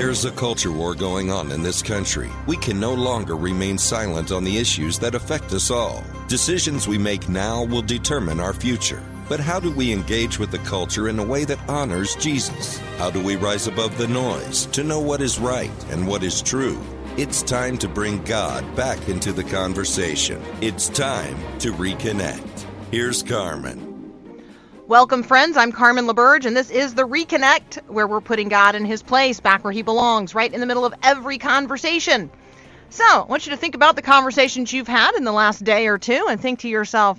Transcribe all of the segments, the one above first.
There's a culture war going on in this country. We can no longer remain silent on the issues that affect us all. Decisions we make now will determine our future. But how do we engage with the culture in a way that honors Jesus? How do we rise above the noise to know what is right and what is true? It's time to bring God back into the conversation. It's time to reconnect. Here's Carmen. Welcome, friends. I'm Carmen LaBerge, and this is The Reconnect, where we're putting God in his place, back where he belongs, right in the middle of every conversation. So, I want you to think about the conversations you've had in the last day or two and think to yourself,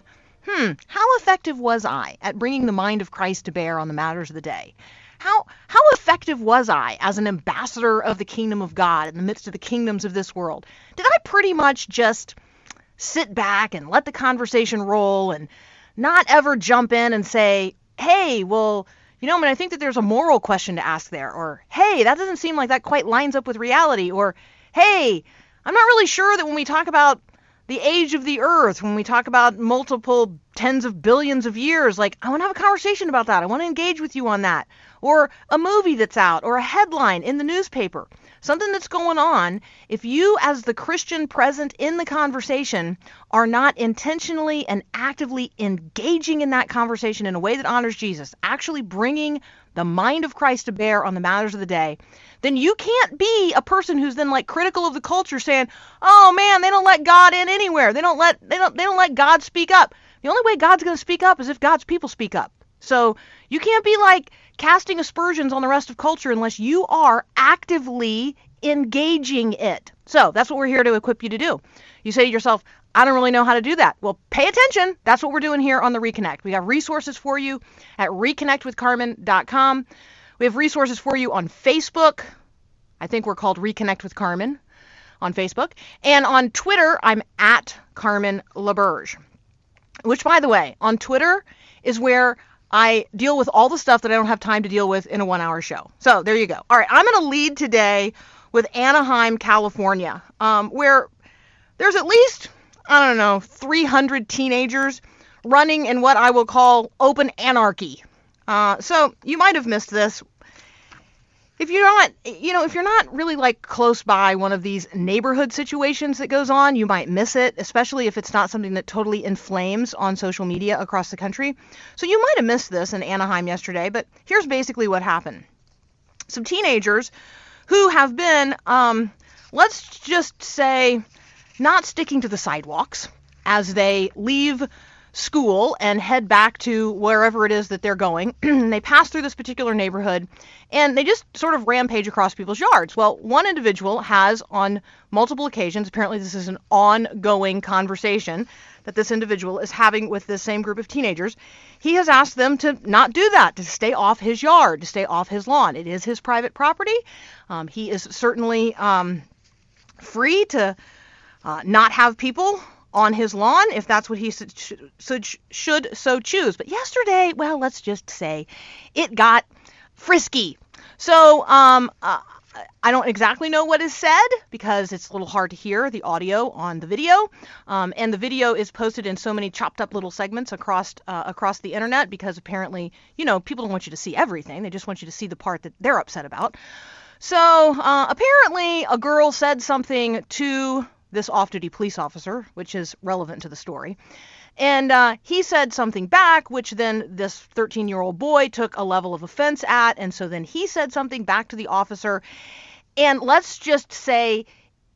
how effective was I at bringing the mind of Christ to bear on the matters of the day? How effective was I as an ambassador of the kingdom of God in the midst of the kingdoms of this world? Did I pretty much just sit back and let the conversation roll and not ever jump in and say, hey, well, I think that there's a moral question to ask there, or, hey, that doesn't seem like that quite lines up with reality, or, hey, I'm not really sure that when we talk about the age of the earth, when we talk about multiple tens of billions of years, I want to have a conversation about that. I want to engage with you on that. Or a movie that's out, or a headline in the newspaper, something that's going on. If you, as the Christian present in the conversation, are not intentionally and actively engaging in that conversation in a way that honors Jesus, actually bringing the mind of Christ to bear on the matters of the day, then you can't be a person who's then critical of the culture saying, oh man, they don't let God in anywhere. They don't let God speak up. The only way God's going to speak up is if God's people speak up. So you can't be casting aspersions on the rest of culture unless you are actively engaging it. So that's what we're here to equip you to do. You say to yourself, I don't really know how to do that. Well, pay attention. That's what we're doing here on The Reconnect. We have resources for you at reconnectwithcarmen.com. We have resources for you on Facebook. I think we're called Reconnect with Carmen on Facebook. And on Twitter, I'm at Carmen LaBerge. Which, by the way, on Twitter is where I deal with all the stuff that I don't have time to deal with in a 1-hour show. So there you go. All right, I'm going to lead today with Anaheim, California, where there's at least, 300 teenagers running in what I will call open anarchy. So you might have missed this. If you're not really close by one of these neighborhood situations that goes on, you might miss it, especially if it's not something that totally inflames on social media across the country. So you might have missed this in Anaheim yesterday, but here's basically what happened. Some teenagers who have been, let's just say, not sticking to the sidewalks as they leave school and head back to wherever it is that they're going. They pass through this particular neighborhood and they just sort of rampage across people's yards. Well, one individual has on multiple occasions, apparently this is an ongoing conversation that this individual is having with this same group of teenagers. He has asked them to not do that, to stay off his yard, to stay off his lawn. It is his private property. He is certainly free to not have people on his lawn, if that's what he should so choose. But yesterday, well, let's just say it got frisky. So I don't exactly know what is said because it's a little hard to hear the audio on the video. And the video is posted in so many chopped up little segments across the internet because apparently, people don't want you to see everything. They just want you to see the part that they're upset about. So apparently a girl said something to this off-duty police officer, which is relevant to the story. And he said something back, which then this 13-year-old boy took a level of offense at. And so then he said something back to the officer. And let's just say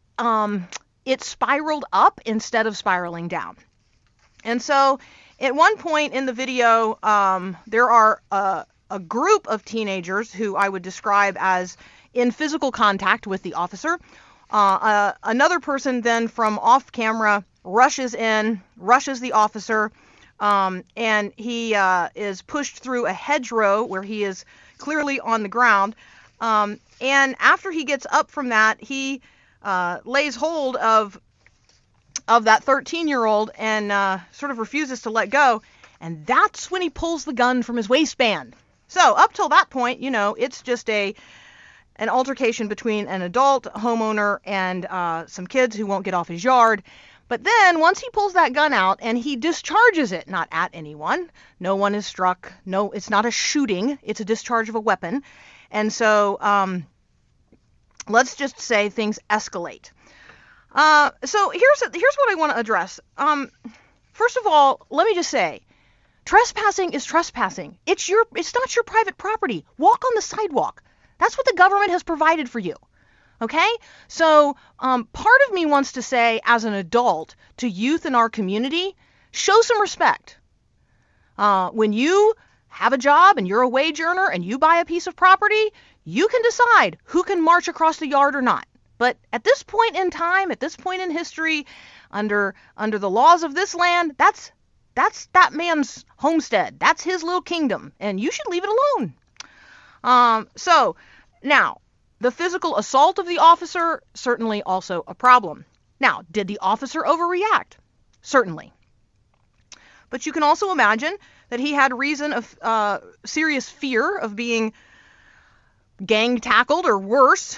it spiraled up instead of spiraling down. And so at one point in the video, there are a group of teenagers who I would describe as in physical contact with the officer. Another person then from off camera rushes the officer, and he is pushed through a hedgerow where he is clearly on the ground. And after he gets up from that, he lays hold of that 13-year-old and sort of refuses to let go. And that's when he pulls the gun from his waistband. So up till that point, it's just an altercation between an adult homeowner and some kids who won't get off his yard. But then once he pulls that gun out and he discharges it, not at anyone, no one is struck. No, it's not a shooting. It's a discharge of a weapon. And so let's just say things escalate. So here's what I want to address. First of all, let me just say, trespassing is trespassing. It's not your private property. Walk on the sidewalk. That's what the government has provided for you. Okay? So part of me wants to say, as an adult, to youth in our community, show some respect. When you have a job and you're a wage earner and you buy a piece of property, you can decide who can march across the yard or not. But at this point in time, at this point in history, under the laws of this land, that's that man's homestead. That's his little kingdom, and you should leave it alone. So now, the physical assault of the officer, certainly also a problem. Now, did the officer overreact? Certainly. But you can also imagine that he had reason of serious fear of being gang tackled or worse.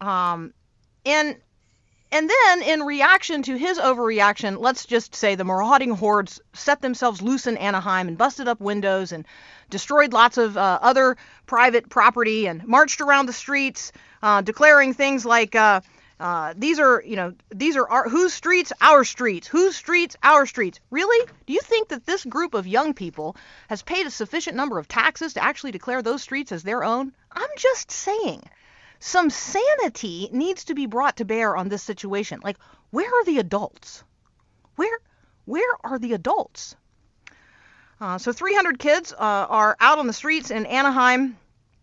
And then, in reaction to his overreaction, let's just say the marauding hordes set themselves loose in Anaheim and busted up windows and destroyed lots of other private property and marched around the streets, declaring things like, these are our, whose streets? Our streets. Whose streets? Our streets. Really? Do you think that this group of young people has paid a sufficient number of taxes to actually declare those streets as their own? I'm just saying. Some sanity needs to be brought to bear on this situation. Like, where are the adults? Where are the adults? So 300 kids are out on the streets in Anaheim.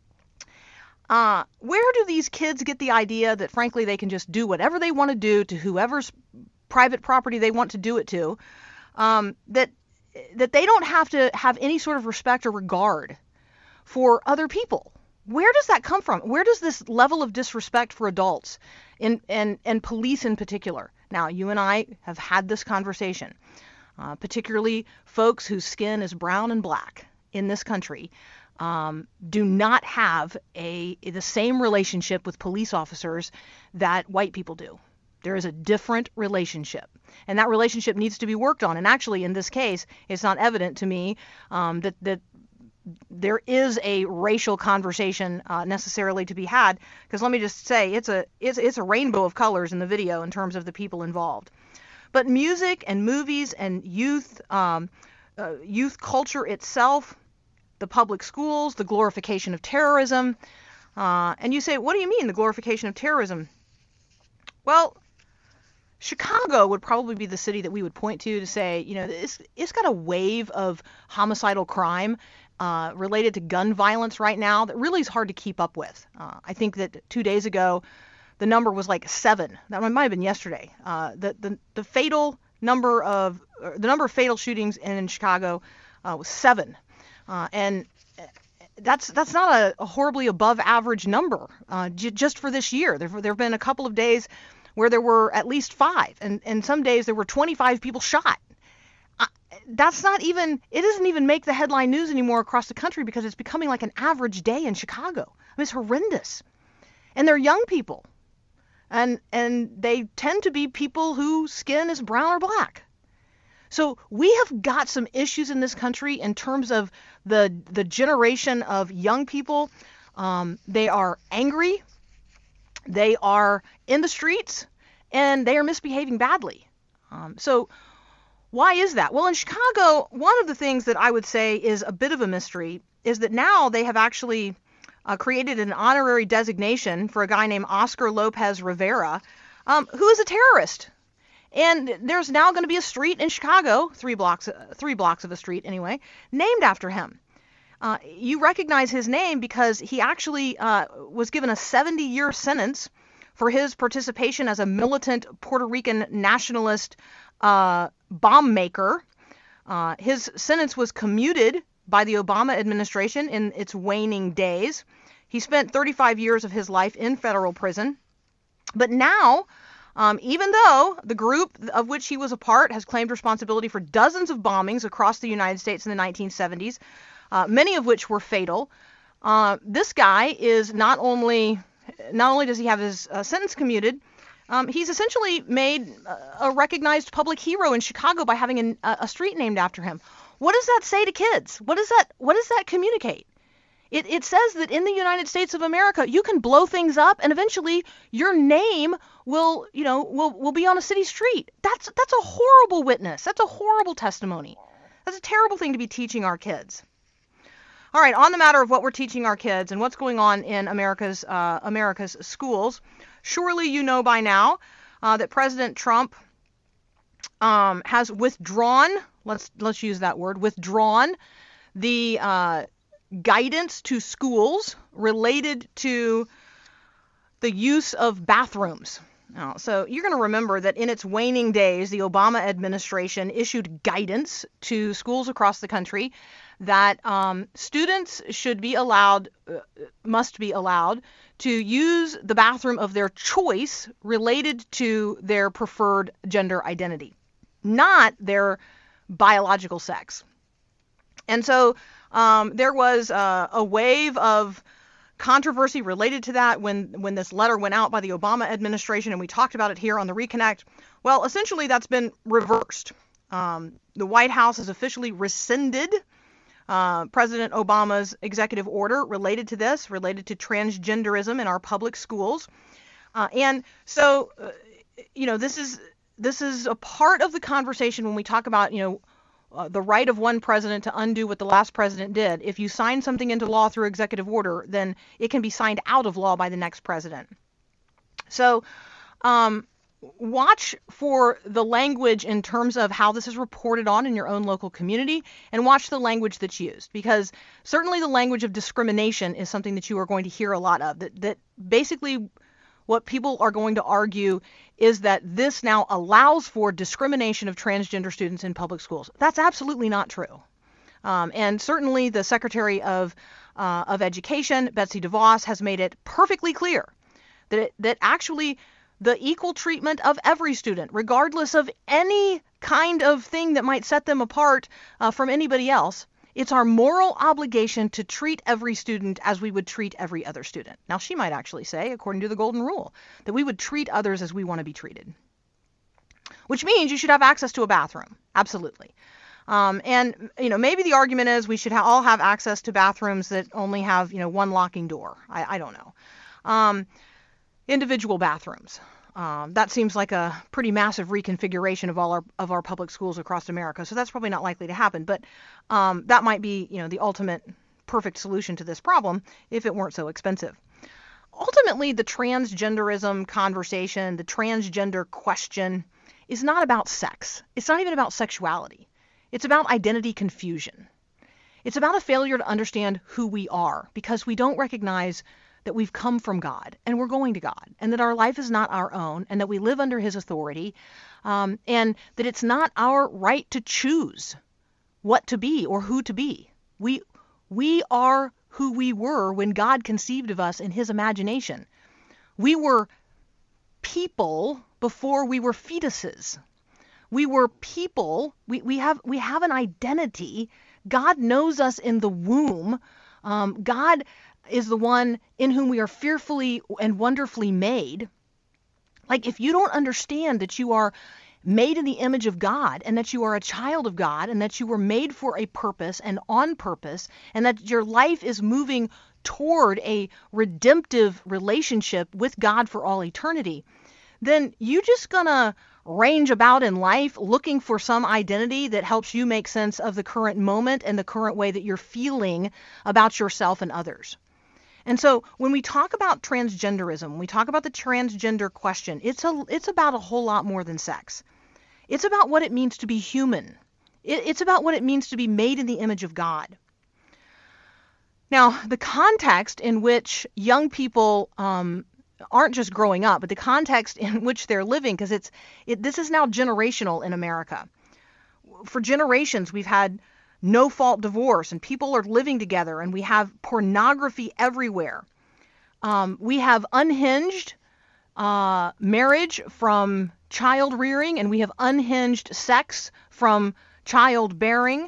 Where do these kids get the idea that, frankly, they can just do whatever they want to do to whoever's private property they want to do it to, that they don't have to have any sort of respect or regard for other people? Where does that come from? Where does this level of disrespect for adults and police in particular? Now, you and I have had this conversation, particularly folks whose skin is brown and black in this country do not have the same relationship with police officers that white people do. There is a different relationship, and that relationship needs to be worked on. And actually, in this case, it's not evident to me that there is a racial conversation necessarily to be had, because let me just say, it's a rainbow of colors in the video in terms of the people involved. But music and movies and youth culture itself, the public schools, the glorification of terrorism, and you say, what do you mean the glorification of terrorism? Well, Chicago would probably be the city that we would point to say, it's got a wave of homicidal crime related to gun violence right now that really is hard to keep up with. I think that 2 days ago, the number was like 7. That might have been yesterday. The number of fatal shootings in Chicago was 7, and that's not a horribly above average number just for this year. There have been a couple of days where there were at least 5, and some days there were 25 people shot. That's not even, it doesn't even make the headline news anymore across the country because it's becoming like an average day in Chicago. I mean, it's horrendous. And they're young people. And they tend to be people whose skin is brown or black. So we have got some issues in this country in terms of the generation of young people. They are angry. They are in the streets, and they are misbehaving badly. So why is that? Well, in Chicago, one of the things that I would say is a bit of a mystery is that now they have actually created an honorary designation for a guy named Oscar Lopez Rivera, who is a terrorist. And there's now going to be a street in Chicago, 3 blocks of a street anyway, named after him. You recognize his name because he actually was given a 70-year sentence for his participation as a militant Puerto Rican nationalist bomb maker. His sentence was commuted by the Obama administration in its waning days. He spent 35 years of his life in federal prison. But now, even though the group of which he was a part has claimed responsibility for dozens of bombings across the United States in the 1970s, many of which were fatal, this guy is not only does he have his sentence commuted, he's essentially made a recognized public hero in Chicago by having a street named after him. What does that say to kids? What does that communicate? It says that in the United States of America, you can blow things up, and eventually your name will be on a city street. That's a horrible witness. That's a horrible testimony. That's a terrible thing to be teaching our kids. All right, on the matter of what we're teaching our kids and what's going on in America's schools, surely you know by now that President Trump has withdrawn. Let's use that word. Withdrawn the guidance to schools related to the use of bathrooms. Now, so you're going to remember that in its waning days, the Obama administration issued guidance to schools across the country that students must be allowed to use the bathroom of their choice related to their preferred gender identity, not their biological sex. And so there was a wave of controversy related to that when this letter went out by the Obama administration, and we talked about it here on the Reconnect. Well, essentially that's been reversed. The White House has officially rescinded President Obama's executive order related to transgenderism in our public schools. And so, this is a part of the conversation when we talk about, the right of one president to undo what the last president did. If you sign something into law through executive order, then it can be signed out of law by the next president. So watch for the language in terms of how this is reported on in your own local community, and watch the language that's used, because certainly the language of discrimination is something that you are going to hear a lot of. That basically what people are going to argue is that this now allows for discrimination of transgender students in public schools. That's absolutely not true. And certainly the Secretary of Education, Betsy DeVos, has made it perfectly clear that actually the equal treatment of every student, regardless of any kind of thing that might set them apart from anybody else, it's our moral obligation to treat every student as we would treat every other student. Now, she might actually say, according to the Golden Rule, that we would treat others as we want to be treated, which means you should have access to a bathroom. Absolutely. And maybe the argument is we should all have access to bathrooms that only have, one locking door. I don't know. Individual bathrooms. That seems like a pretty massive reconfiguration of all of our public schools across America. So that's probably not likely to happen. But that might be, the ultimate perfect solution to this problem if it weren't so expensive. Ultimately, the transgenderism conversation, the transgender question, is not about sex. It's not even about sexuality. It's about identity confusion. It's about a failure to understand who we are, because we don't recognize that we've come from God and we're going to God, and that our life is not our own, and that we live under his authority, and that it's not our right to choose what to be or who to be. We are who we were when God conceived of us in his imagination. We were people before we were fetuses. We were people. We have an identity. God knows us in the womb. God is the one in whom we are fearfully and wonderfully made. Like, if you don't understand that you are made in the image of God, and that you are a child of God, and that you were made for a purpose and on purpose, and that your life is moving toward a redemptive relationship with God for all eternity, then you just gonna range about in life looking for some identity that helps you make sense of the current moment and the current way that you're feeling about yourself and others. And so when we talk about transgenderism, when we talk about the transgender question, it's about a whole lot more than sex. It's about what it means to be human. It's about what it means to be made in the image of God. Now, the context in which young people aren't just growing up, but the context in which they're living, because this is now generational in America. For generations, we've had no-fault divorce, and people are living together, and we have pornography everywhere. We have unhinged marriage from child rearing, and we have unhinged sex from childbearing.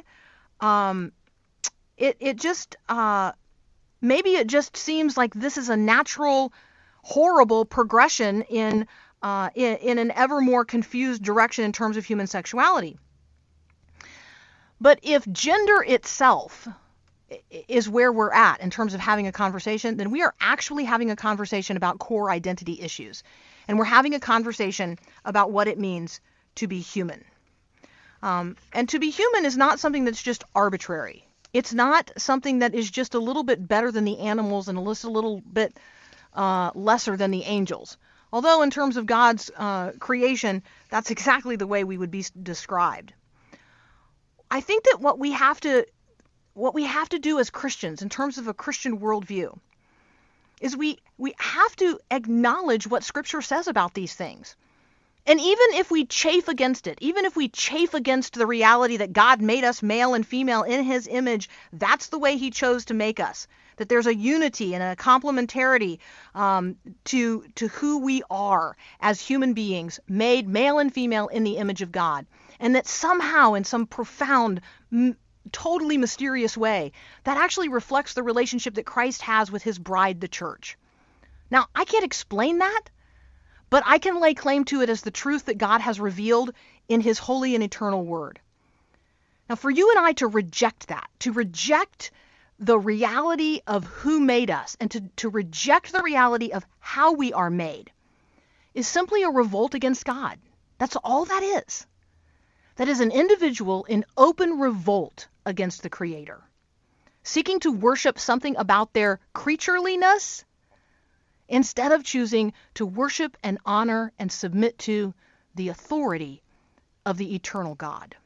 It just maybe it just seems like this is a natural, horrible progression in an ever more confused direction in terms of human sexuality. But if gender itself, is where we're at in terms of having a conversation, then we are actually having a conversation about core identity issues. And we're having a conversation about what it means to be human. And to be human is not something that's just arbitrary. It's not something that is just a little bit better than the animals and just a little bit lesser than the angels. Although in terms of God's creation, that's exactly the way we would be described. I think that what we have to do as Christians in terms of a Christian worldview is we have to acknowledge what Scripture says about these things. And even if we chafe against it, even if we chafe against the reality that God made us male and female in His image, that's the way He chose to make us. That there's a unity and a complementarity to who we are as human beings, made male and female in the image of God. And that somehow, in some profound, totally mysterious way, that actually reflects the relationship that Christ has with His bride, the church. Now, I can't explain that, but I can lay claim to it as the truth that God has revealed in His holy and eternal word. Now, for you and I to reject that, to reject the reality of who made us, and to reject the reality of how we are made, is simply a revolt against God. That's all that is. That is an individual in open revolt against the Creator, seeking to worship something about their creatureliness instead of choosing to worship and honor and submit to the authority of the eternal God.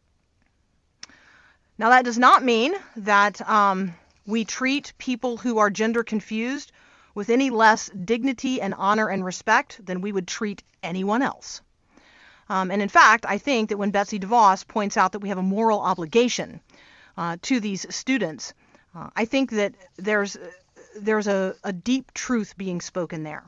Now, that does not mean that we treat people who are gender confused with any less dignity and honor and respect than we would treat anyone else. And in fact, I think that when Betsy DeVos points out that we have a moral obligation to these students, I think that there's a deep truth being spoken there.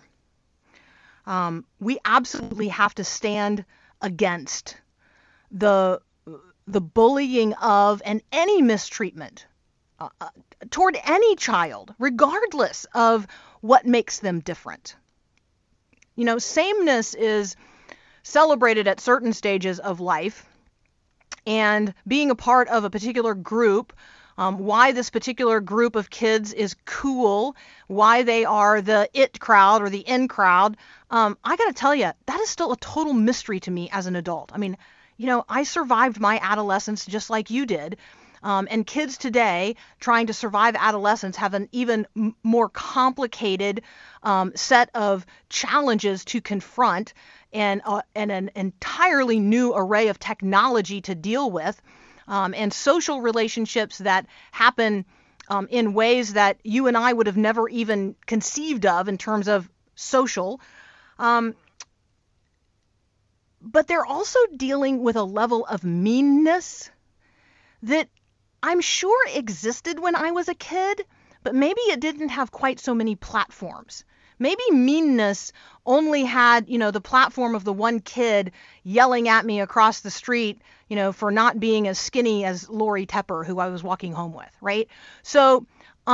We absolutely have to stand against the bullying of and any mistreatment toward any child, regardless of what makes them different. You know, sameness is celebrated at certain stages of life, and being a part of a particular group, why this particular group of kids is cool, why they are the it crowd or the in crowd, I got to tell you, that is still a total mystery to me as an adult. I mean, you know, I survived my adolescence just like you did. And kids today trying to survive adolescence have an even more complicated set of challenges to confront and an entirely new array of technology to deal with, and social relationships that happen in ways that you and I would have never even conceived of in terms of social. But they're also dealing with a level of meanness that I'm sure existed when I was a kid, but maybe it didn't have quite so many platforms. Maybe meanness only had, you know, the platform of the one kid yelling at me across the street, you know, for not being as skinny as Lori Tepper, who I was walking home with, right? So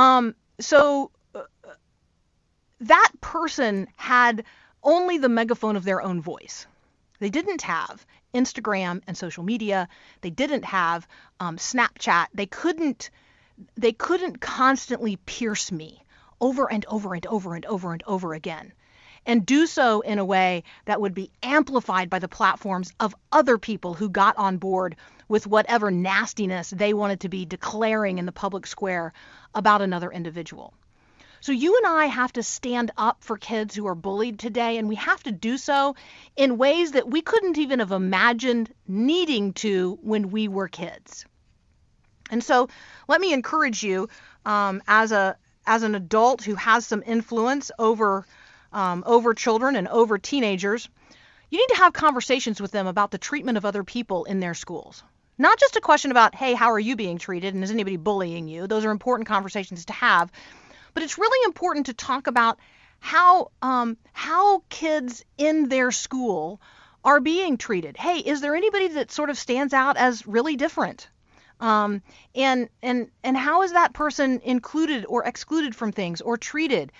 that person had only the megaphone of their own voice. They didn't have Instagram and social media. They didn't have Snapchat. They couldn't constantly pierce me over and over and over and over and over again, and do so in a way that would be amplified by the platforms of other people who got on board with whatever nastiness they wanted to be declaring in the public square about another individual. So you and I have to stand up for kids who are bullied today, and we have to do so in ways that we couldn't even have imagined needing to when we were kids. And so let me encourage you, as an adult who has some influence over children and over teenagers, you need to have conversations with them about the treatment of other people in their schools. Not just a question about, hey, how are you being treated, and is anybody bullying you? Those are important conversations to have. But it's really important to talk about how kids in their school are being treated. Hey, is there anybody that sort of stands out as really different? And how is that person included or excluded from things or treated?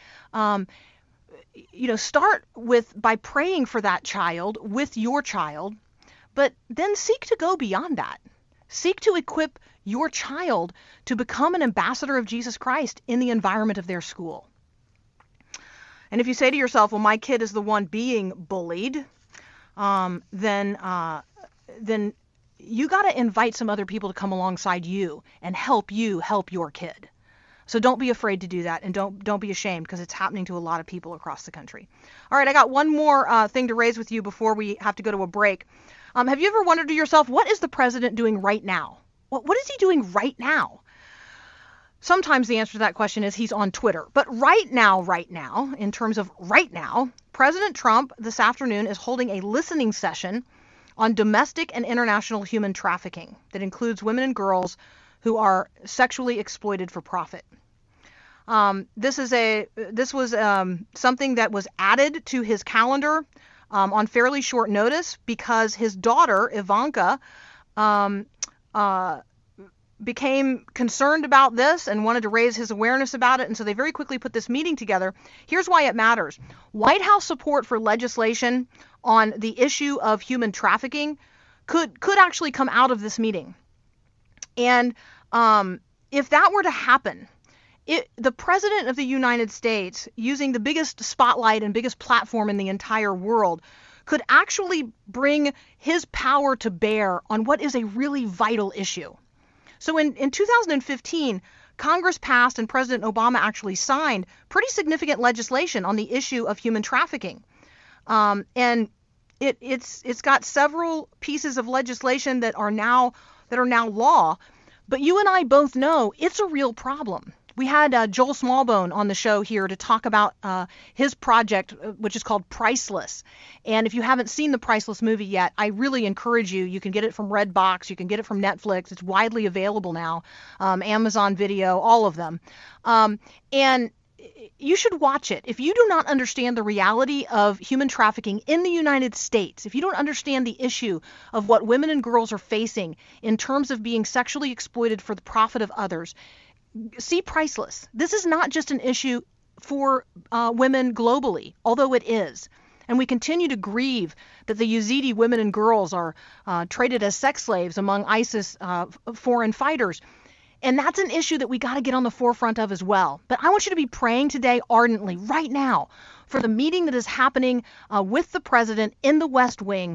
Start by praying for that child with your child, but then seek to go beyond that. Seek to equip your child to become an ambassador of Jesus Christ in the environment of their school. And if you say to yourself, well, my kid is the one being bullied, then you got to invite some other people to come alongside you and help you help your kid. So don't be afraid to do that, and don't be ashamed, because it's happening to a lot of people across the country. All right, I got one more thing to raise with you before we have to go to a break. Have you ever wondered to yourself, what is the president doing right now? What is he doing right now? Sometimes the answer to that question is he's on Twitter. But right now, in terms of right now, President Trump this afternoon is holding a listening session on domestic and international human trafficking that includes women and girls who are sexually exploited for profit. This was something that was added to his calendar on fairly short notice because his daughter, Ivanka, became concerned about this and wanted to raise his awareness about it, and so they very quickly put this meeting together. Here's why it matters. White House support for legislation on the issue of human trafficking could actually come out of this meeting. And if that were to happen, the President of the United States, using the biggest spotlight and biggest platform in the entire world, could actually bring his power to bear on what is a really vital issue. So in 2015, Congress passed and President Obama actually signed pretty significant legislation on the issue of human trafficking. And it's got several pieces of legislation that are now law. But you and I both know it's a real problem. We had Joel Smallbone on the show here to talk about his project, which is called Priceless. And if you haven't seen the Priceless movie yet, I really encourage you. You can get it from Redbox. You can get it from Netflix. It's widely available now. Amazon Video, all of them. And you should watch it. If you do not understand the reality of human trafficking in the United States, if you don't understand the issue of what women and girls are facing in terms of being sexually exploited for the profit of others, see Priceless. This is not just an issue for women globally, although it is. And we continue to grieve that the Yazidi women and girls are traded as sex slaves among ISIS foreign fighters. And that's an issue that we got to get on the forefront of as well. But I want you to be praying today ardently, right now, for the meeting that is happening with the president in the West Wing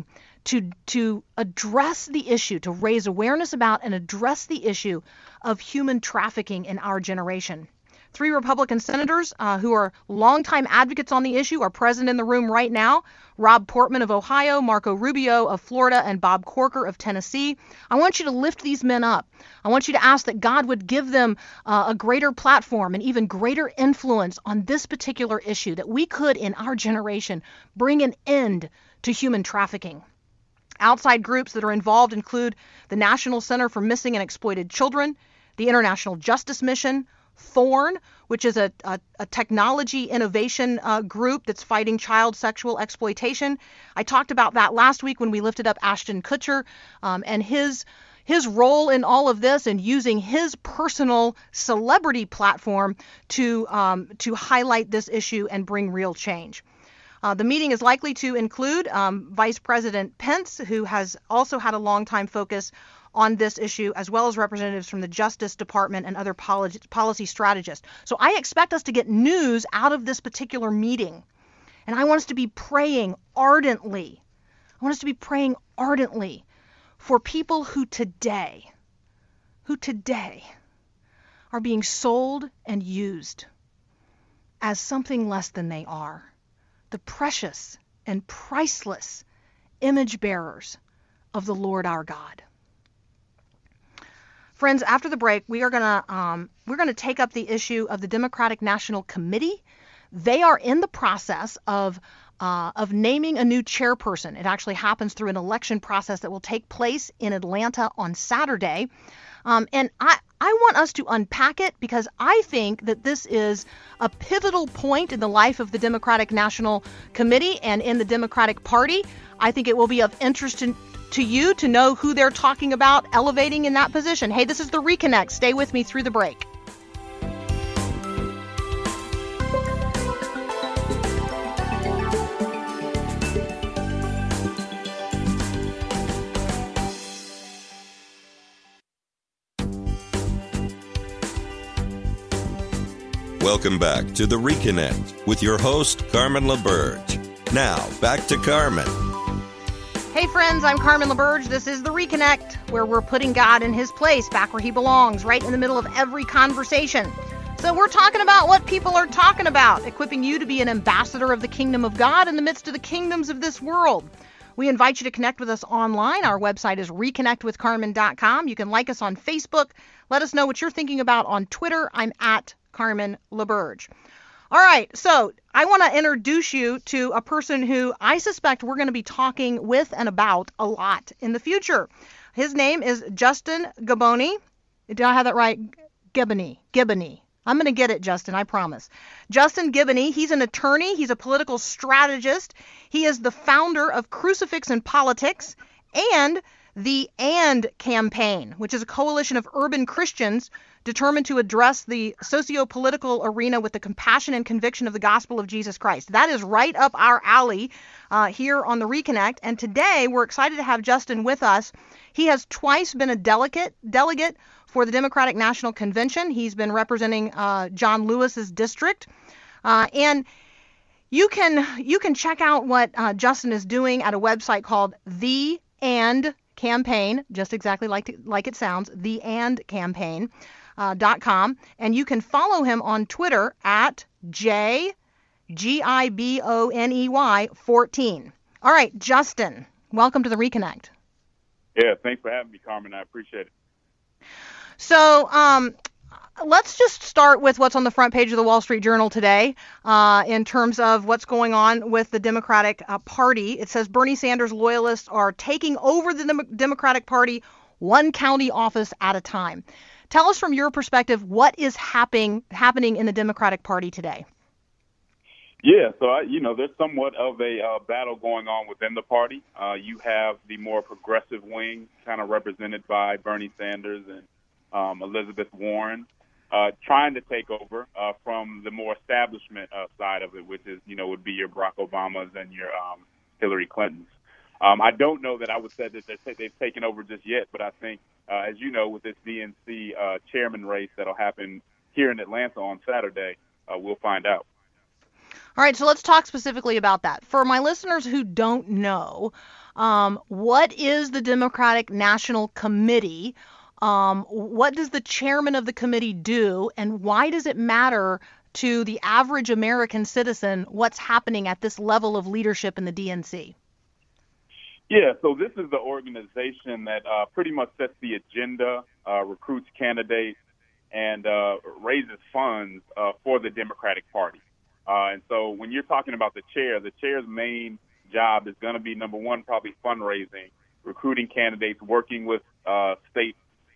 to address the issue, to raise awareness about and address the issue of human trafficking in our generation. 3 Republican senators who are longtime advocates on the issue are present in the room right now. Rob Portman of Ohio, Marco Rubio of Florida, and Bob Corker of Tennessee. I want you to lift these men up. I want you to ask that God would give them a greater platform and even greater influence on this particular issue, that we could, in our generation, bring an end to human trafficking. Outside groups that are involved include the National Center for Missing and Exploited Children, the International Justice Mission, Thorn, which is a technology innovation group that's fighting child sexual exploitation. I talked about that last week when we lifted up Ashton Kutcher and his role in all of this, and using his personal celebrity platform to highlight this issue and bring real change. The meeting is likely to include Vice President Pence, who has also had a long-time focus on this issue, as well as representatives from the Justice Department and other policy strategists. So I expect us to get news out of this particular meeting. And I want us to be praying ardently. For people who today are being sold and used as something less than they are. The precious and priceless image bearers of the Lord our God. Friends, after the break, we're gonna take up the issue of the Democratic National Committee. They are in the process of naming a new chairperson. It actually happens through an election process that will take place in Atlanta on Saturday. And I want us to unpack it, because I think that this is a pivotal point in the life of the Democratic National Committee and in the Democratic Party. I think it will be of interest to you to know who they're talking about elevating in that position. Hey, this is the Reconnect. Stay with me through the break. Welcome back to The Reconnect with your host, Carmen LaBerge. Now, back to Carmen. Hey friends, I'm Carmen LaBerge. This is The Reconnect, where we're putting God in his place, back where he belongs, right in the middle of every conversation. So we're talking about what people are talking about, equipping you to be an ambassador of the kingdom of God in the midst of the kingdoms of this world. We invite you to connect with us online. Our website is reconnectwithcarmen.com. You can like us on Facebook. Let us know what you're thinking about on Twitter. I'm at Carmen LaBerge. All right, so I want to introduce you to a person who I suspect we're going to be talking with and about a lot in the future. His name is Justin Giboney. Did I have that right? Giboney. I'm going to get it, Justin, I promise. Justin Giboney, he's an attorney. He's a political strategist. He is the founder of Crucifix and Politics and the AND campaign, which is a coalition of urban Christians determined to address the socio-political arena with the compassion and conviction of the gospel of Jesus Christ. That is right up our alley here on the Reconnect. And today we're excited to have Justin with us. He has twice been a delegate for the Democratic National Convention. He's been representing John Lewis's district. And you can check out what Justin is doing at a website called The And Campaign, just exactly like it sounds, theandcampaign.com. And you can follow him on Twitter at JGIBONEY14. All right, Justin, welcome to the Reconnect. Yeah, thanks for having me, Carmen. I appreciate it. So let's just start with what's on the front page of the Wall Street Journal today in terms of what's going on with the Democratic Party. It says Bernie Sanders loyalists are taking over the Democratic Party one county office at a time. Tell us from your perspective what is happening in the Democratic Party today. Yeah, so there's somewhat of a battle going on within the party. You have the more progressive wing, kind of represented by Bernie Sanders and Elizabeth Warren, trying to take over from the more establishment side of it, which is, would be your Barack Obamas and your Hillary Clintons. I don't know that I would say that they've taken over just yet, but I think, as you know, with this DNC chairman race that'll happen here in Atlanta on Saturday, we'll find out. All right, so let's talk specifically about that. For my listeners who don't know, what is the Democratic National Committee? What does the chairman of the committee do, and why does it matter to the average American citizen what's happening at this level of leadership in the DNC? Yeah, so this is the organization that pretty much sets the agenda, recruits candidates, and raises funds for the Democratic Party. And so when you're talking about the chair's main job is going to be, number one, probably fundraising, recruiting candidates, working with state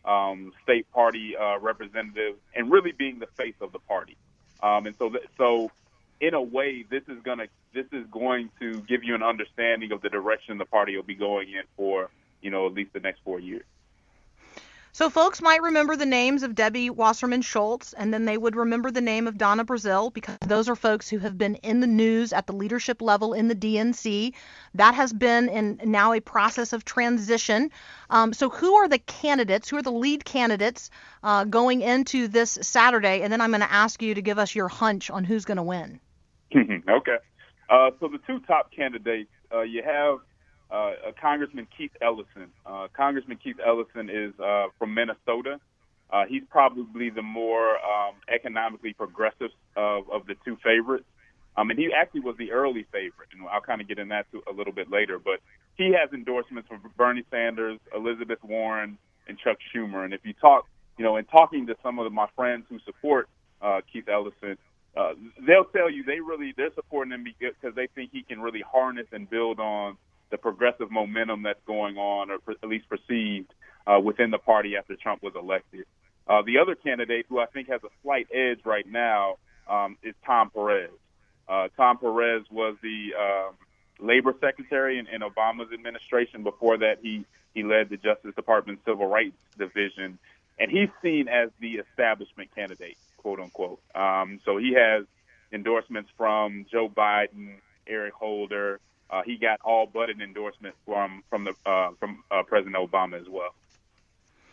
party representatives, and really being the face of the party. And so in a way, this is going to give you an understanding of the direction the party will be going in for, at least the next 4 years. So folks might remember the names of Debbie Wasserman Schultz, and then they would remember the name of Donna Brazile, because those are folks who have been in the news at the leadership level in the DNC. That has been in now a process of transition. So who are the candidates? Who are the lead candidates going into this Saturday? And then I'm going to ask you to give us your hunch on who's going to win. Okay. So the two top candidates, you have Congressman Keith Ellison. Congressman Keith Ellison is from Minnesota. He's probably the more economically progressive of the two favorites. And he actually was the early favorite, and I'll kind of get in that a little bit later. But he has endorsements from Bernie Sanders, Elizabeth Warren, and Chuck Schumer. And if you talk, in talking to some of my friends who support Keith Ellison, they'll tell you they're supporting him because they think he can really harness and build on the progressive momentum that's going on, or at least perceived, within the party after Trump was elected. The other candidate who I think has a slight edge right now is Tom Perez. Tom Perez was the labor secretary in Obama's administration. Before that, he led the Justice Department's Civil Rights Division, and he's seen as the establishment candidate, quote unquote. So he has endorsements from Joe Biden, Eric Holder. He got all but an endorsement from President Obama as well.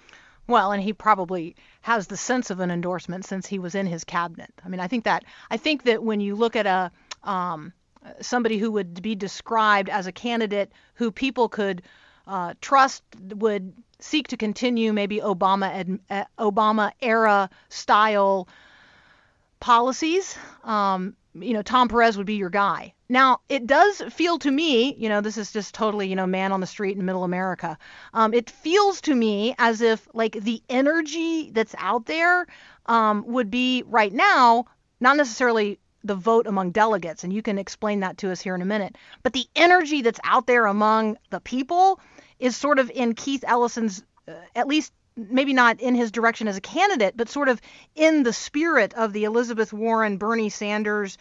Well, and he probably has the sense of an endorsement since he was in his cabinet. I mean, I think that when you look at somebody who would be described as a candidate who people could trust, would seek to continue maybe Obama era style policies, Tom Perez would be your guy. Now, it does feel to me, this is just totally, man on the street in middle America. It feels to me as if like the energy that's out there would be right now, not necessarily the vote among delegates, and you can explain that to us here in a minute, but the energy that's out there among the people is sort of in Keith Ellison's, at least maybe not in his direction as a candidate, but sort of in the spirit of the Elizabeth Warren, Bernie Sanders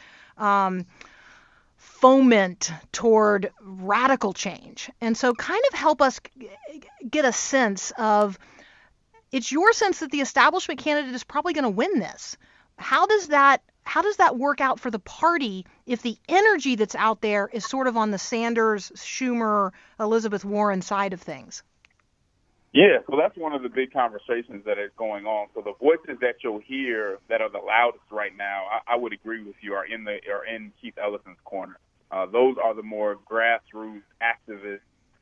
foment toward radical change. And so kind of help us get a sense of, it's your sense that the establishment candidate is probably going to win this. How does that work out for the party if the energy that's out there is sort of on the Sanders, Schumer, Elizabeth Warren side of things? Yeah, so that's one of the big conversations that is going on. So the voices that you'll hear that are the loudest right now, I would agree with you, are in Keith Ellison's corner. Those are the more grassroots activist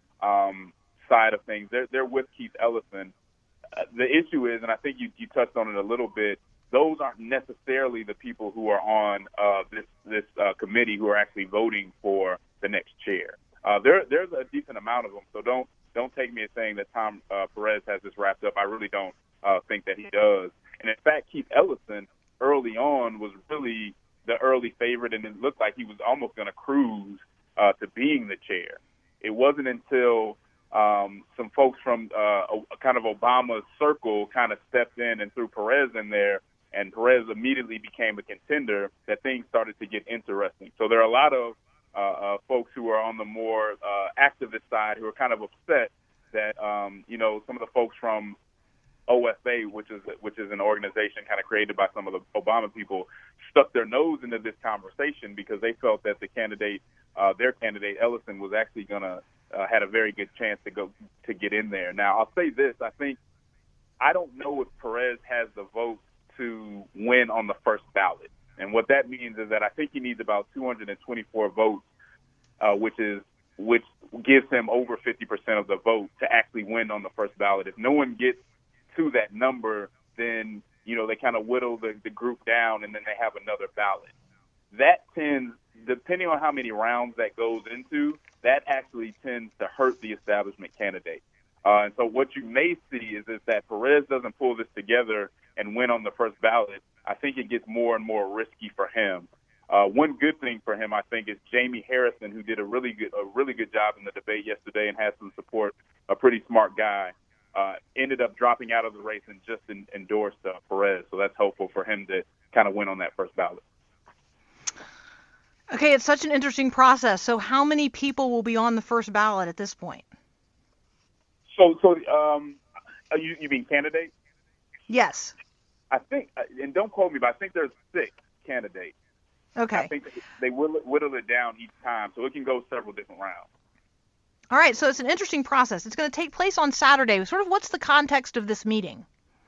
side of things. They're with Keith Ellison. The issue is, and I think you touched on it a little bit, those aren't necessarily the people who are on this committee who are actually voting for the next chair. There's a decent amount of them, so don't take me as saying that Tom Perez has this wrapped up. I really don't think that he does. And in fact, Keith Ellison early on was really the early favorite, and it looked like he was almost going to cruise to being the chair. It wasn't until some folks from kind of Obama's circle kind of stepped in and threw Perez in there, and Perez immediately became a contender, that things started to get interesting. So there are a lot of folks who are on the more activist side who are kind of upset that some of the folks from OFA, which is an organization kind of created by some of the Obama people, stuck their nose into this conversation because they felt that their candidate Ellison was actually gonna had a very good chance to get in there. Now I'll say this: I don't know if Perez has the vote to win on the first ballot. And what that means is that I think he needs about 224 votes, which gives him over 50% of the vote to actually win on the first ballot. If no one gets to that number, then, they kind of whittle the group down and then they have another ballot. That tends, depending on how many rounds that goes into, that actually tends to hurt the establishment candidate. And so what you may see is that Perez doesn't pull this together and win on the first ballot. I think it gets more and more risky for him. One good thing for him, I think, is Jamie Harrison, who did a really good job in the debate yesterday and has some support, a pretty smart guy, ended up dropping out of the race and just endorsed Perez. So that's hopeful for him to kind of win on that first ballot. Okay, it's such an interesting process. So how many people will be on the first ballot at this point? So you mean candidates? Yes. I think, and don't quote me, but I think there's 6 candidates. Okay. I think they whittle it down each time, so it can go several different rounds. All right, so it's an interesting process. It's going to take place on Saturday. Sort of what's the context of this meeting?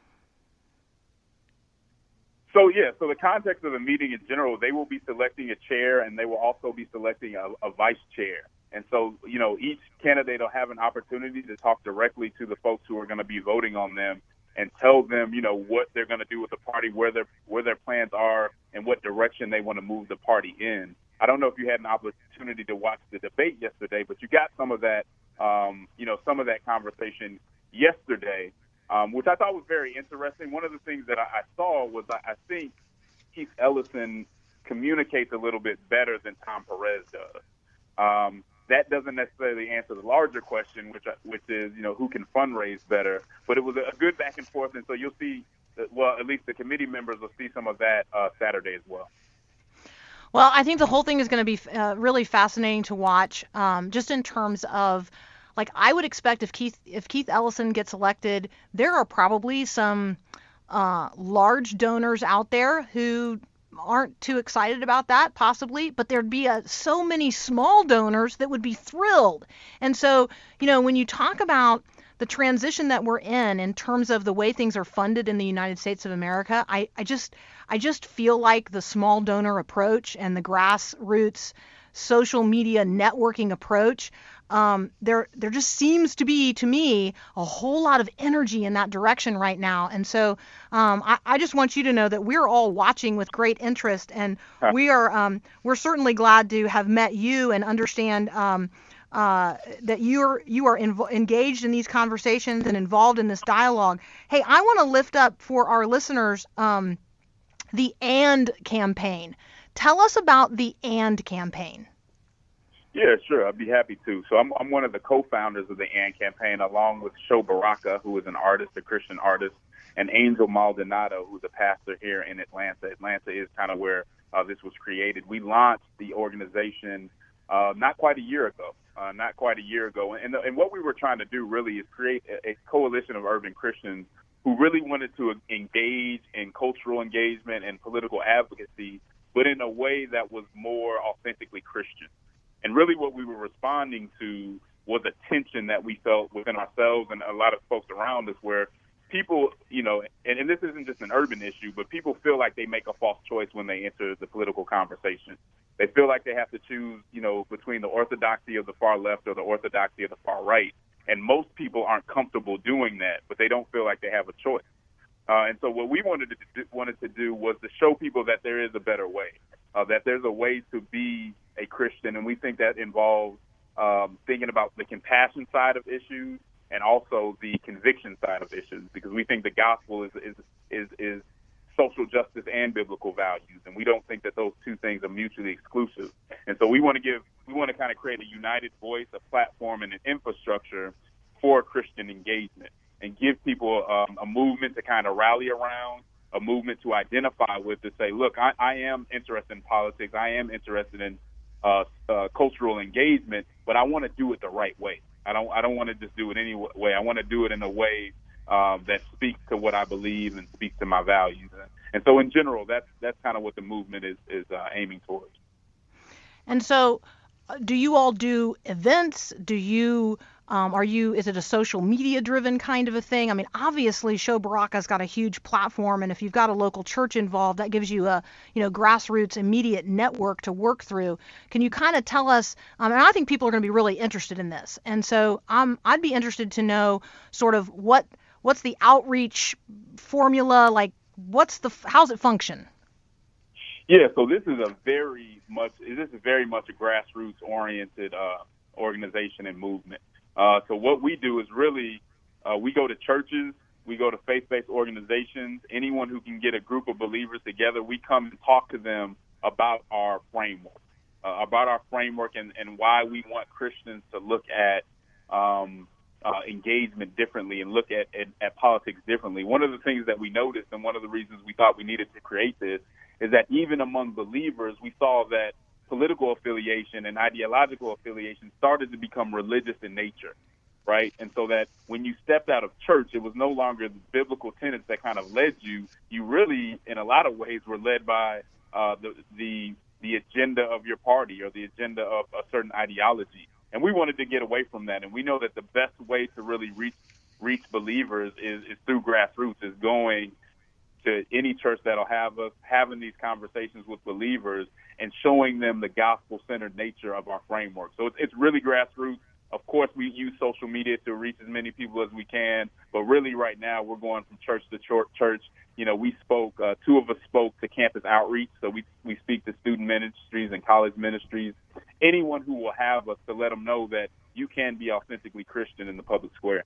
So the context of the meeting in general, they will be selecting a chair, and they will also be selecting a vice chair. And so, each candidate will have an opportunity to talk directly to the folks who are going to be voting on them and tell them, what they're going to do with the party, where their plans are, and what direction they want to move the party in. I don't know if you had an opportunity to watch the debate yesterday, but you got some of that, some of that conversation yesterday, which I thought was very interesting. One of the things that I saw was I think Keith Ellison communicates a little bit better than Tom Perez does. That doesn't necessarily answer the larger question, which is, who can fundraise better. But it was a good back and forth, and so you'll see, at least the committee members will see some of that Saturday as well. Well, I think the whole thing is going to be really fascinating to watch, just in terms of, I would expect if Keith Ellison gets elected, there are probably some large donors out there who aren't too excited about that, possibly, but there'd be so many small donors that would be thrilled. And so, when you talk about the transition that we're in terms of the way things are funded in the United States of America, I just feel like the small donor approach and the grassroots social media networking approach, there just seems to be, to me, a whole lot of energy in that direction right now. And so I just want you to know that we're all watching with great interest, and we're certainly glad to have met you and understand that you are engaged in these conversations and involved in this dialogue. Hey, I want to lift up for our listeners the AND campaign. Tell us about the AND campaign. Yeah, sure. I'd be happy to. So I'm one of the co-founders of the AND campaign, along with Sho Baraka, who is an artist, a Christian artist, and Angel Maldonado, who's a pastor here in Atlanta. Atlanta is kind of where this was created. We launched the organization not quite a year ago. And what we were trying to do really is create a coalition of urban Christians who really wanted to engage in cultural engagement and political advocacy, but in a way that was more authentically Christian. And really what we were responding to was a tension that we felt within ourselves and a lot of folks around us, where people, and this isn't just an urban issue, but people feel like they make a false choice when they enter the political conversation. They feel like they have to choose, between the orthodoxy of the far left or the orthodoxy of the far right. And most people aren't comfortable doing that, but they don't feel like they have a choice. And so what we wanted to do was to show people that there is a better way, that there's a way to be a Christian. And we think that involves thinking about the compassion side of issues and also the conviction side of issues, because we think the gospel is social justice and biblical values, and we don't think that those two things are mutually exclusive. And so we want to kind of create a united voice, a platform, and an infrastructure for Christian engagement, and give people a movement to kind of rally around, a movement to identify with, to say, look, I am interested in politics, I am interested in cultural engagement, but I want to do it the right way. I don't want to just do it any way. I want to do it in a way that speaks to what I believe and speaks to my values. And so in general, that's kind of what the movement is aiming towards. And so do you all do events? Do you is it a social media driven kind of a thing? I mean, obviously Sho Baraka's got a huge platform, and if you've got a local church involved, that gives you a grassroots immediate network to work through. Can you kind of tell us, and I think people are going to be really interested in this, and so I'd be interested to know sort of what's the outreach formula, like how's it function? Yeah, so this is very much a grassroots oriented organization and movement. So what we do is really we go to churches, we go to faith-based organizations, anyone who can get a group of believers together. We come and talk to them about our framework, and why we want Christians to look at engagement differently and look at politics differently. One of the things that we noticed, and one of the reasons we thought we needed to create this, is that even among believers, we saw that political affiliation and ideological affiliation started to become religious in nature, right? And so that when you stepped out of church, it was no longer the biblical tenets that kind of led you. You really, in a lot of ways, were led by the agenda of your party or the agenda of a certain ideology. And we wanted to get away from that. And we know that the best way to really reach believers is through grassroots, is going to any church that'll have us, having these conversations with believers and showing them the gospel-centered nature of our framework. So it's really grassroots. Of course, we use social media to reach as many people as we can, but really right now we're going from church to church. We spoke, two of us spoke to campus outreach, so we speak to student ministries and college ministries, anyone who will have us, to let them know that you can be authentically Christian in the public square.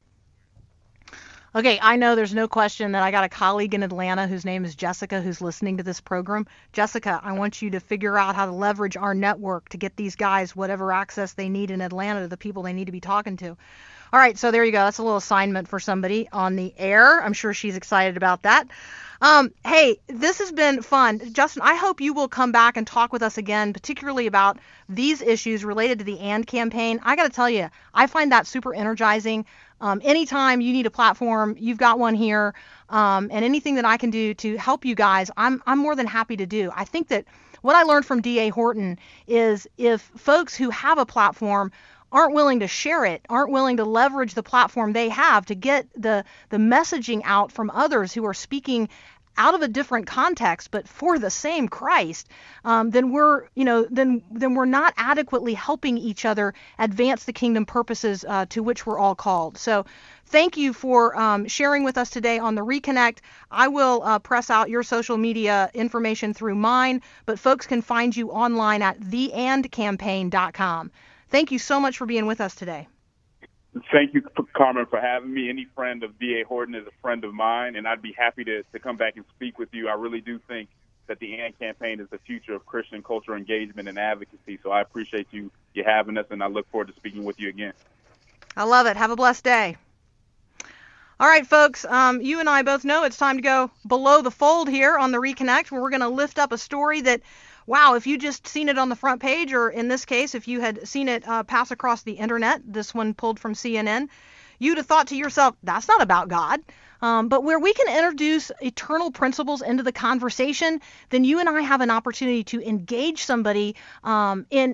Okay, I know there's no question that I got a colleague in Atlanta whose name is Jessica who's listening to this program. Jessica, I want you to figure out how to leverage our network to get these guys whatever access they need in Atlanta to the people they need to be talking to. All right, so there you go. That's a little assignment for somebody on the air. I'm sure she's excited about that. Hey, this has been fun. Justin, I hope you will come back and talk with us again, particularly about these issues related to the AND campaign. I got to tell you, I find that super energizing. Anytime you need a platform, you've got one here, and anything that I can do to help you guys, I'm more than happy to do. I think that what I learned from D.A. Horton is if folks who have a platform aren't willing to share it, aren't willing to leverage the platform they have to get the messaging out from others who are speaking out of a different context, but for the same Christ, then we're not adequately helping each other advance the kingdom purposes to which we're all called. So thank you for sharing with us today on the Reconnect. I will press out your social media information through mine, but folks can find you online at theandcampaign.com. Thank you so much for being with us today. Thank you, Carmen, for having me. Any friend of D.A. Horton is a friend of mine, and I'd be happy to come back and speak with you. I really do think that the AND campaign is the future of Christian cultural engagement and advocacy, so I appreciate you having us, and I look forward to speaking with you again. I love it. Have a blessed day. All right, folks, you and I both know it's time to go below the fold here on the Reconnect, where we're going to lift up a story that, wow, if you just seen it on the front page, or in this case, if you had seen it pass across the internet, this one pulled from CNN, you'd have thought to yourself, that's not about God. But where we can introduce eternal principles into the conversation, then you and I have an opportunity to engage somebody in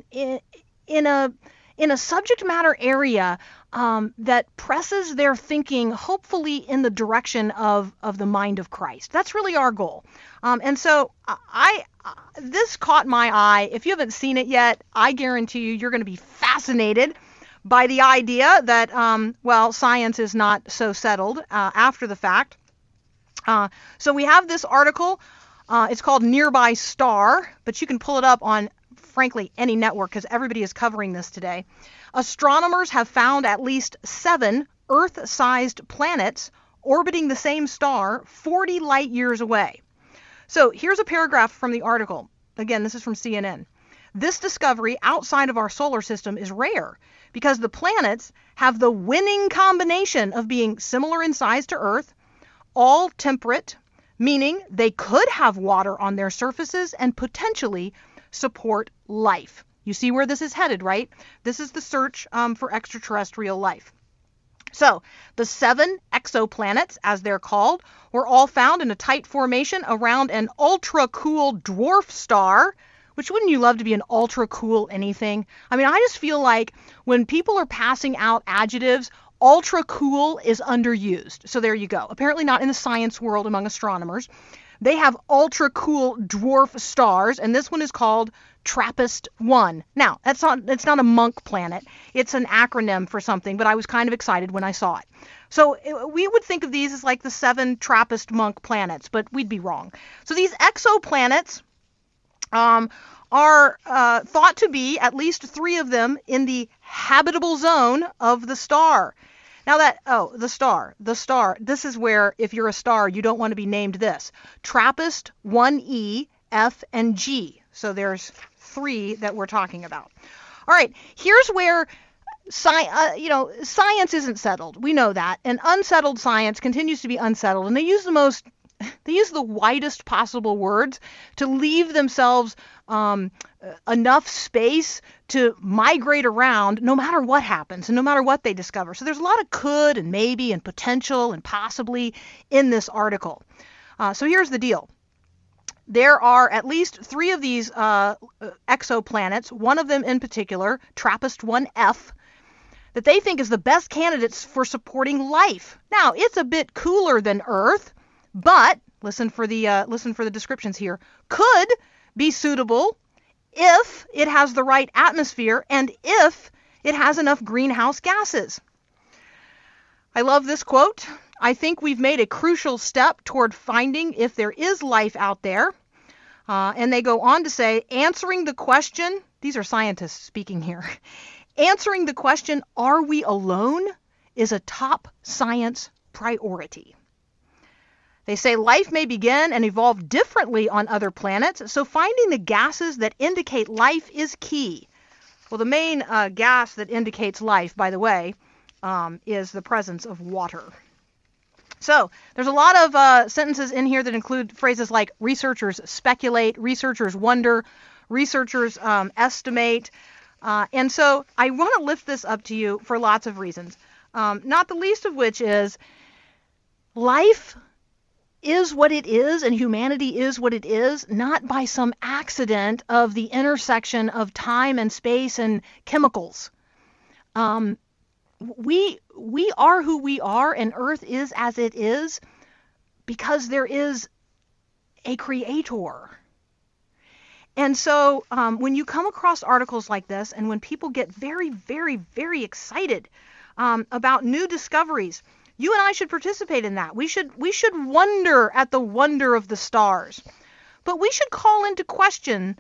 a subject matter area that presses their thinking, hopefully in the direction of the mind of Christ. That's really our goal. And so this caught my eye. If you haven't seen it yet, I guarantee you're going to be fascinated by the idea that, science is not so settled after the fact. So we have this article. It's called Nearby Star, but you can pull it up on, frankly, any network because everybody is covering this today. Astronomers have found at least 7 Earth-sized planets orbiting the same star 40 light years away. So here's a paragraph from the article. Again, this is from CNN. This discovery outside of our solar system is rare because the planets have the winning combination of being similar in size to Earth, all temperate, meaning they could have water on their surfaces and potentially support life. You see where this is headed, right? This is the search for extraterrestrial life. So the 7 exoplanets, as they're called, were all found in a tight formation around an ultra-cool dwarf star, which wouldn't you love to be an ultra-cool anything? I mean, I just feel like when people are passing out adjectives, ultra-cool is underused. So there you go. Apparently not in the science world among astronomers. They have ultra-cool dwarf stars, and this one is called TRAPPIST-1. Now, it's not a monk planet. It's an acronym for something, but I was kind of excited when I saw it. So we would think of these as like the 7 TRAPPIST monk planets, but we'd be wrong. So these exoplanets are thought to be, at least 3 of them, in the habitable zone of the star. Now the star, this is where, if you're a star, you don't want to be named this. TRAPPIST 1E, F, and G. So there's 3 that we're talking about. All right, here's where science isn't settled. We know that. And unsettled science continues to be unsettled. And they use the widest possible words to leave themselves enough space to migrate around no matter what happens and no matter what they discover. So there's a lot of could and maybe and potential and possibly in this article. So here's the deal. There are at least 3 of these exoplanets, one of them in particular, TRAPPIST-1F, that they think is the best candidates for supporting life. Now, it's a bit cooler than Earth, but listen for the descriptions here. Could be suitable if it has the right atmosphere and if it has enough greenhouse gases. I love this quote. I think we've made a crucial step toward finding if there is life out there. And they go on to say, answering the question, these are scientists speaking here, answering the question, are we alone, is a top science priority. They say life may begin and evolve differently on other planets, so finding the gases that indicate life is key. Well, the main gas that indicates life, by the way, is the presence of water. So there's a lot of sentences in here that include phrases like researchers speculate, researchers wonder, researchers estimate. And so I want to lift this up to you for lots of reasons, not the least of which is life is what it is and humanity is what it is, not by some accident of the intersection of time and space and chemicals. we are who we are, and Earth is as it is because there is a creator. And so when you come across articles like this, and when people get very, very, very excited about new discoveries, you and I should participate in that. We should wonder at the wonder of the stars. But we should call into question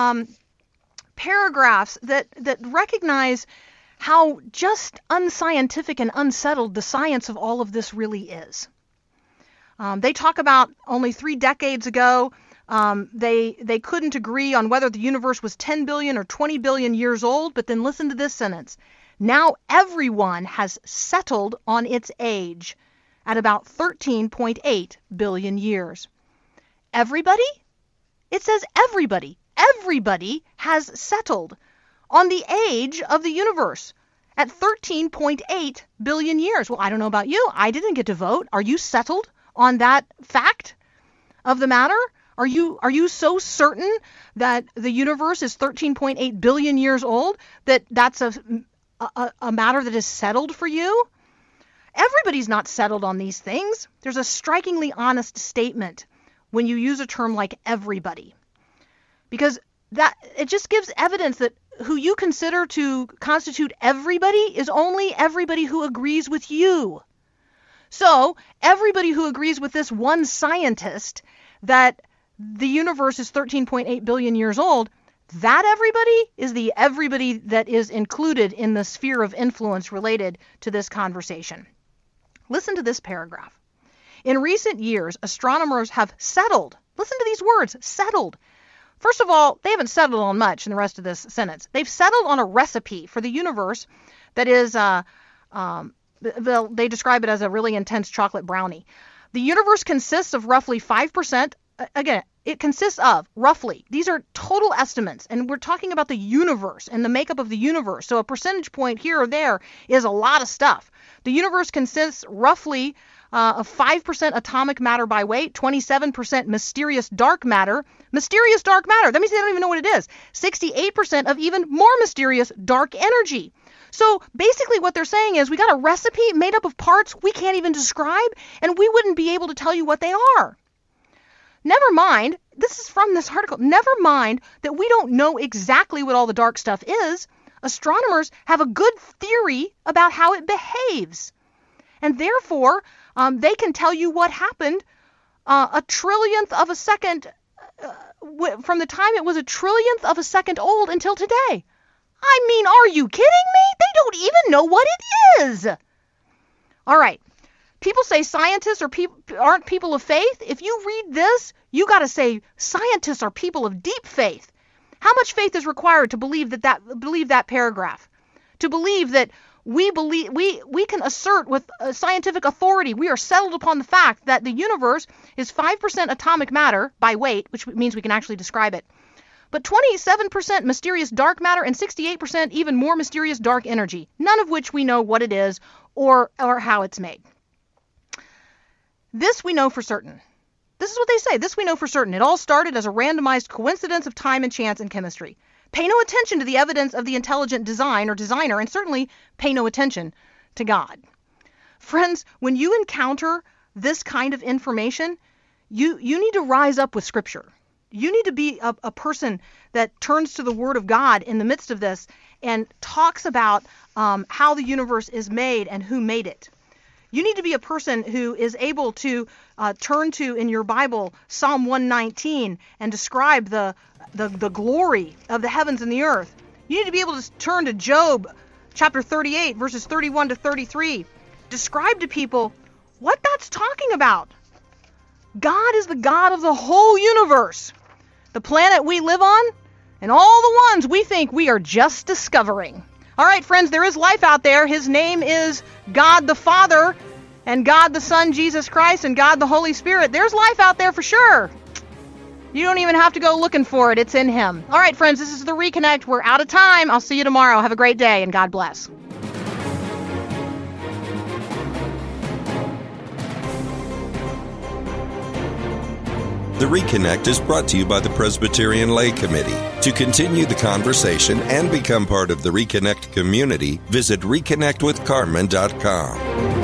paragraphs that recognize how just unscientific and unsettled the science of all of this really is. They talk about only 3 decades ago, they couldn't agree on whether the universe was 10 billion or 20 billion years old, but then listen to this sentence. Now everyone has settled on its age at about 13.8 billion years. Everybody? It says everybody. Everybody has settled on the age of the universe at 13.8 billion years. Well, I don't know about you. I didn't get to vote. Are you settled on that fact of the matter? Are you so certain that the universe is 13.8 billion years old that that's a matter that is settled for you? Everybody's not settled on these things. There's a strikingly honest statement when you use a term like everybody, because that it just gives evidence that who you consider to constitute everybody is only everybody who agrees with you. So everybody who agrees with this one scientist that the universe is 13.8 billion years old, that everybody is the everybody that is included in the sphere of influence related to this conversation. Listen to this paragraph. In recent years, astronomers have settled. Listen to these words, settled. First of all, they haven't settled on much in the rest of this sentence. They've settled on a recipe for the universe that is, they describe it as a really intense chocolate brownie. The universe consists of roughly 5%. Again, it consists of roughly. These are total estimates, and we're talking about the universe and the makeup of the universe. So a percentage point here or there is a lot of stuff. The universe consists roughly of 5% atomic matter by weight, 27% mysterious dark matter. Mysterious dark matter, that means they don't even know what it is. 68% of even more mysterious dark energy. So basically what they're saying is we got a recipe made up of parts we can't even describe, and we wouldn't be able to tell you what they are. Never mind, this is from this article, never mind that we don't know exactly what all the dark stuff is. Astronomers have a good theory about how it behaves. And therefore, they can tell you what happened a trillionth of a second, from the time it was a trillionth of a second old until today. I mean, are you kidding me? They don't even know what it is. All right. People say scientists aren't people of faith. If you read this, you got to say scientists are people of deep faith. How much faith is required to believe that paragraph? To believe that we can assert with scientific authority, we are settled upon the fact that the universe is 5% atomic matter by weight, which means we can actually describe it, but 27% mysterious dark matter and 68% even more mysterious dark energy, none of which we know what it is or how it's made. This we know for certain. This is what they say. This we know for certain. It all started as a randomized coincidence of time and chance in chemistry. Pay no attention to the evidence of the intelligent design or designer, and certainly pay no attention to God. Friends, when you encounter this kind of information, you need to rise up with Scripture. You need to be a person that turns to the Word of God in the midst of this and talks about how the universe is made and who made it. You need to be a person who is able to turn to in your Bible Psalm 119 and describe the glory of the heavens and the earth. You need to be able to turn to Job chapter 38 verses 31 to 33. Describe to people what that's talking about. God is the God of the whole universe, the planet we live on, and all the ones we think we are just discovering. All right, friends, there is life out there. His name is God the Father and God the Son, Jesus Christ, and God the Holy Spirit. There's life out there for sure. You don't even have to go looking for it. It's in Him. All right, friends, this is The Reconnect. We're out of time. I'll see you tomorrow. Have a great day, and God bless. The Reconnect is brought to you by the Presbyterian Lay Committee. To continue the conversation and become part of the Reconnect community, visit reconnectwithcarmen.com.